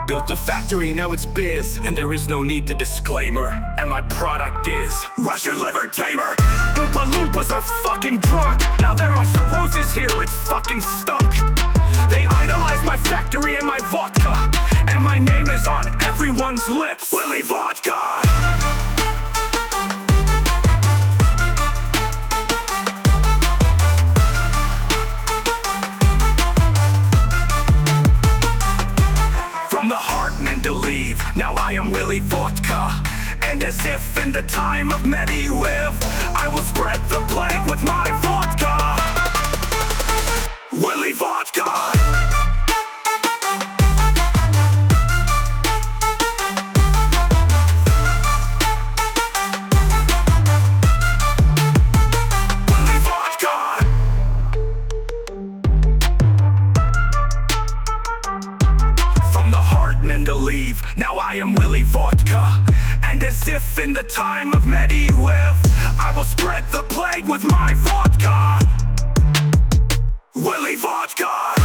built a factory, now it's biz, and there is no need to disclaimer. And my product is Russian liver tamer. Oompa Loompas are fucking drunk. Now there are some roses here, it fucking stunk. They idolize my factory and my vodka, and my name is on everyone's lips, Willy Vodka. To leave, now I am Willy Vodka. And as if in the time of Medieval, I will spread the plague with my vodka. Willy Vodka. To leave, now I am Willy Vodka. And as if in the time of Medieval, I will spread the plague with my vodka. Willy Vodka.